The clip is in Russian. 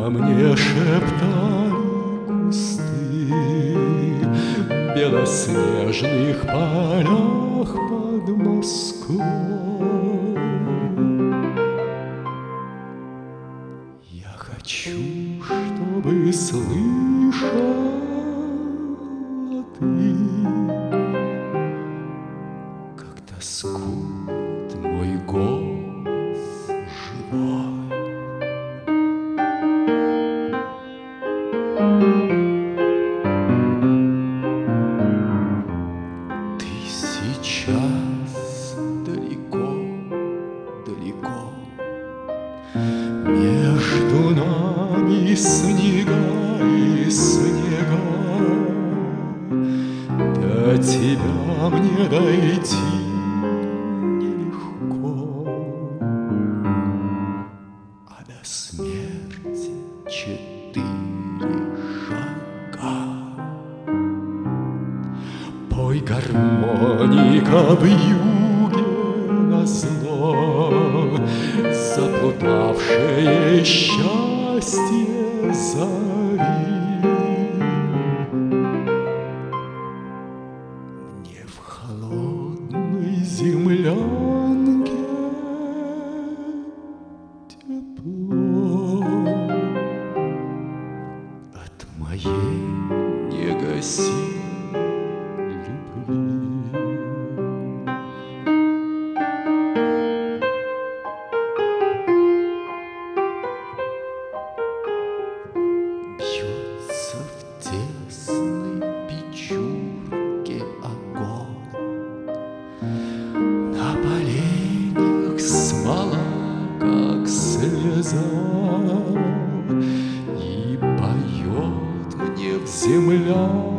Обо мне шептали кусты в белоснежных полях под Москвой. Я хочу, чтобы слышала ты, как тоскует мой голос живой. Ты сейчас далеко, далеко, между нами снега и снега. До тебя мне дойти нелегко, а до смерти 4 шага. Пой, гармоника, в юге назло, заплутавшее счастье зови. Мне в холодной землянке тепло от моей негасимой любви. Бьется в тесной печурке огонь, на поленьях смола, как слеза, и поет мне в землянке